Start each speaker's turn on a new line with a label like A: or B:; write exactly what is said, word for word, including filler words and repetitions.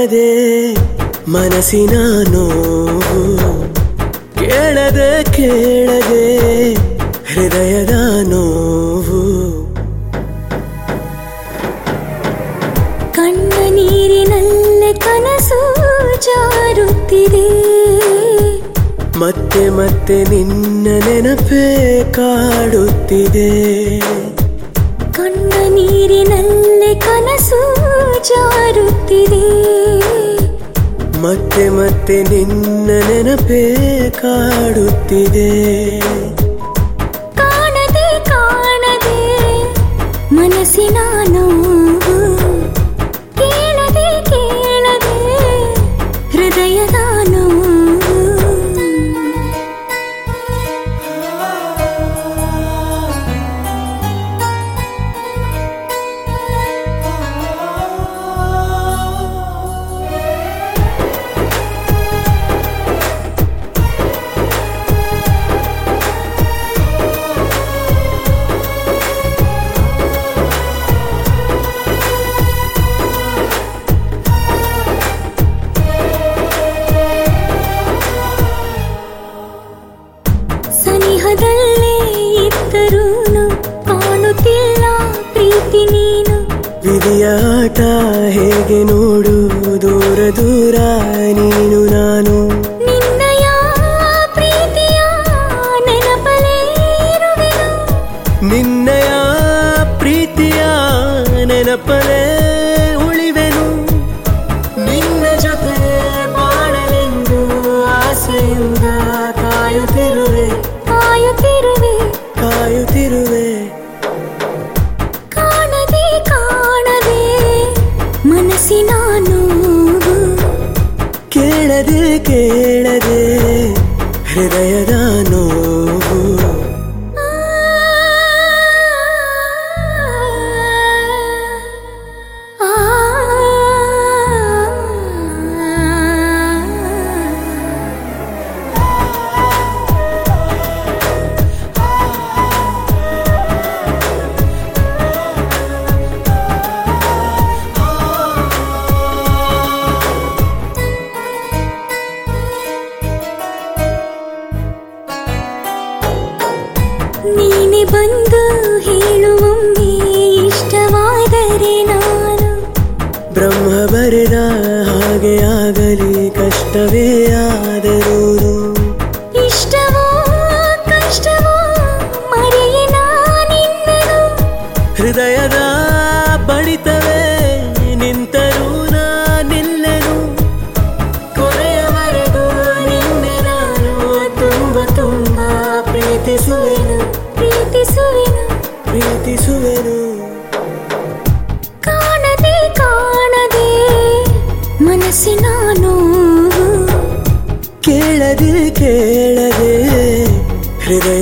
A: ಕಾಣದೆ ಮನಸ್ಸಿನ ನೋವು, ಕೇಳದೆ ಕೇಳದೆ ಹೃದಯದ ನೋವು.
B: ಕಣ್ಣ ನೀರಿನಲ್ಲೇ ಕನಸು ಜಾರುತ್ತಿದೆ,
A: ಮತ್ತೆ ಮತ್ತೆ ನಿನ್ನ ನೆನಪೇ ಕಾಡುತ್ತಿದೆ.
B: ಕಣ್ಣ ನೀರಿನಲ್ಲೇ ಕನಸು ಜಾರುತ್ತಿದೆ,
A: ಮತ್ತೆ ಮತ್ತೆ ನಿನ್ನ ನೆನಪೇ ಕಾಡುತ್ತಿದೆ.
B: ಕಾಣದೆ ಕಾಣದೆ ಮನಸ್ಸಿನ ನೋವು, ಕೇಳದೆ ಕೇಳದೆ ಹೃದಯದ ನೋವು. ಸನಿಹದಲ್ಲೇ ಇದ್ದರೂನು ಕಾಣುತ್ತಿಲ್ಲ ಪ್ರೀತಿ ನೀನು.
A: ವಿಧಿಯ ಆಟ ಹೇಗೆ ನೋಡು, ದೂರ ದೂರ ನೀನು ನಾನು.
B: ನಿನ್ನಯ ಪ್ರೀತಿಯ ನೆನಪಲೇ ಇರುವೆನು,
A: ನಿನ್ನಯ ಪ್ರೀತಿಯ ನೆನಪಲೇ ಉಳಿವೆನು. ನಿನ್ನ ಜೊತೆ ಬಾಳಲೆಂದು ಆಸೆಯಿಂದ ಕಾಯುತ್ತಿರುವೆ
B: ಕಾಯುತ್ತಿರುವೆ
A: ಕಾಯುತ್ತಿರುವೆ.
B: ಕಾಣದೆ ಕಾಣದೆ ಮನಸ್ಸಿನ ನೋವು,
A: ಕೇಳದೆ ಕೇಳದೆ ಹೃದಯದ ನೋವು.
B: ಆ, ನೀನೆ ಬಂದು ಹೇಳುವೊಮ್ಮೆ ಇಷ್ಟವಾದರೆ ನಾನು.
A: ಬ್ರಹ್ಮ ಬರೆದ ಹಾಗೆ ಆಗಲಿ ಕಷ್ಟವೇ ಆದರೂ,
B: ಇಷ್ಟವೋ ಕಷ್ಟವೋ ಮರೆಯೆ ನಾನಿನ್ನನು.
A: ಹೃದಯದ ಬಡಿತವೇ ನಿಂತರೂ ನಾನಿಲ್ಲೆನು. ಕೊನೆಯವರೆಗೂ ನಿನ್ನೆ ನಾನು ತುಂಬ ತುಂಬ ಪ್ರೀತಿಸುವೆನು
B: ಪ್ರೀತಿಸುವೆನು
A: ಪ್ರೀತಿಸುವೆನು.
B: ಕಾಣದೆ ಕಾಣದೆ ಮನಸ್ಸಿನ ನೋವು,
A: ಕೇಳದೆ ಕೇಳದೆ ಹೃದಯ